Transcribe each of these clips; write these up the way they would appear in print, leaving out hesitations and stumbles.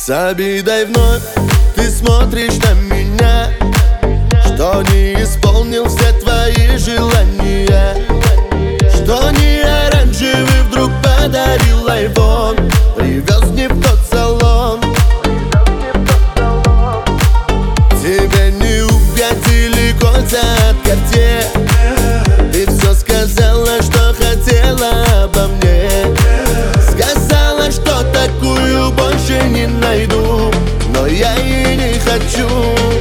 С обидой вновь ты смотришь на меня, что не исполнил все твои желания, что не оранжевый вдруг подарил айфон, привез не в тот салон. Тебя не увидели кольца от Cartier. Ты все сказала, что хотела обо мне. Сказала, что такую больше не найду, но я и не хочу.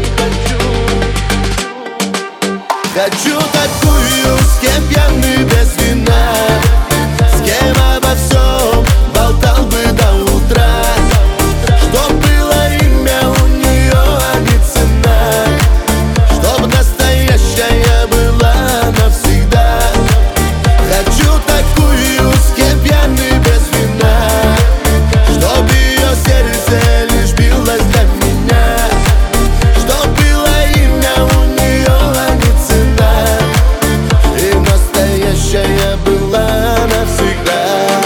Хочу такую, с кем пьяный без вина, с кем обо всем болтал бы до утра, чтоб было имя у нее, а не цена, чтоб настоящая была навсегда. Хочу такую, с кем пьяный без вина, чтоб ее сердце лишь билось для меня, чтоб было имя у нее, а не цена, и настоящая была навсегда.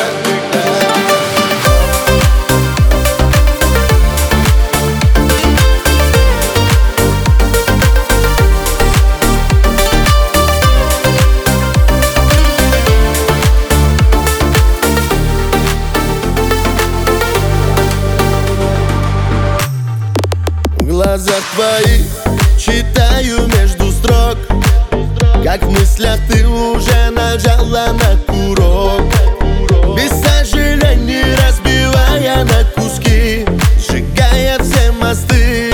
В глазах твоих читаю между строк, как в мыслях ты уже нажала на курок, без сожалений разбивая на куски, сжигая все мосты.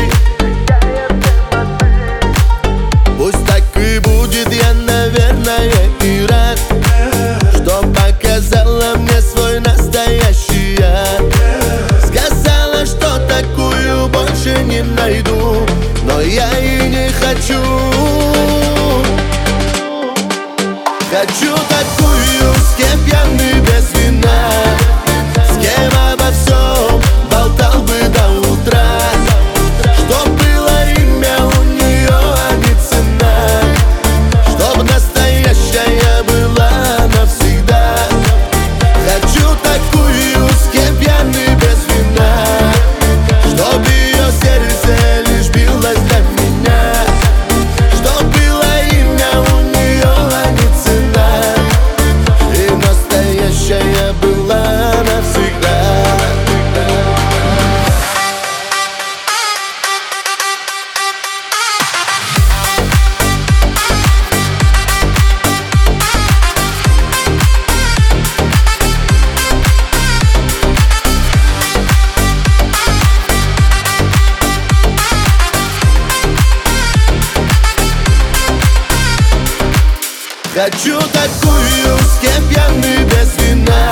Пусть так и будет, я, наверное, и рад, что показала мне свой настоящий я. Сказала, что такую больше не найду, но я и не хочу. Хочу такую, с кем пьяный без вина, с кем обо всем болтал бы до утра, чтоб было имя у нее, а не цена, чтоб настоящая была навсегда. Хочу такую, с кем пьяный без вина, чтоб ее сердце лишь билось для меня, чтоб было имя у нее, а не цена, и настоящая была навсегда. Хочу такую, с кем пьяный без вина,